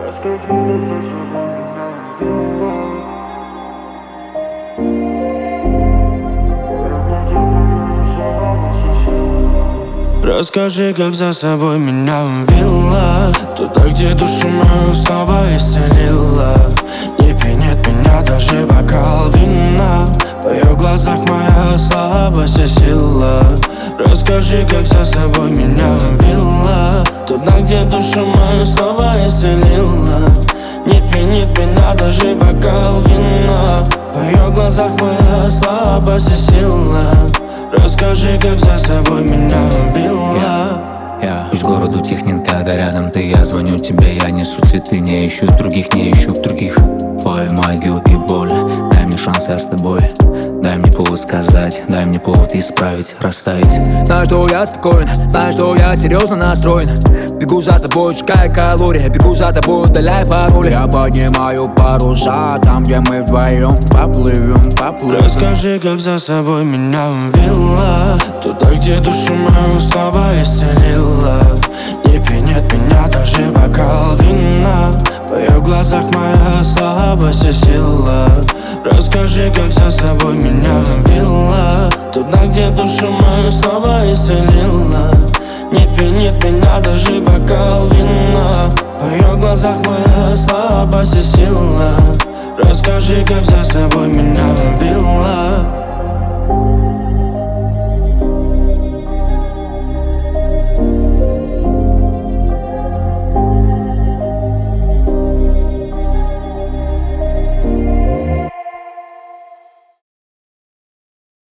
Расскажи, как за собой меня увела, туда, где душу мою снова исцелила. Не пьянит меня даже бокал вина, в ее глазах моя слабость и сила. Расскажи, как за собой меня увела, туда, где душу мою снова исцелила. Не пьянит меня даже бокал вина, в ее глазах моя слабость и сила. Расскажи, как за собой меня увела. Пусть город утихнет, когда рядом ты. Я звоню тебе, я несу цветы. Не ищу других, не ищу в других твою магию и боль. Дай мне шанс, я с тобой. Дай мне повод сказать, дай мне повод исправить, расставить. Знаю, что я спокоен, знаю, что я серьезно настроен. Бегу за тобой, сжигая калории, бегу за тобой, удаляя пароли. Я поднимаю паруса, там, где мы вдвоем поплывем. Расскажи, как за собой меня увела, туда, где душу мою снова исцелила. Не пьянит меня даже бокал вина, в ее глазах моя слабость и сила. Расскажи, как за собой меня увела, туда, где душу мою снова исцелила. Не пьянит меня даже бокал вина, в ее глазах моя слабость и сила. Расскажи, как за собой меня увела.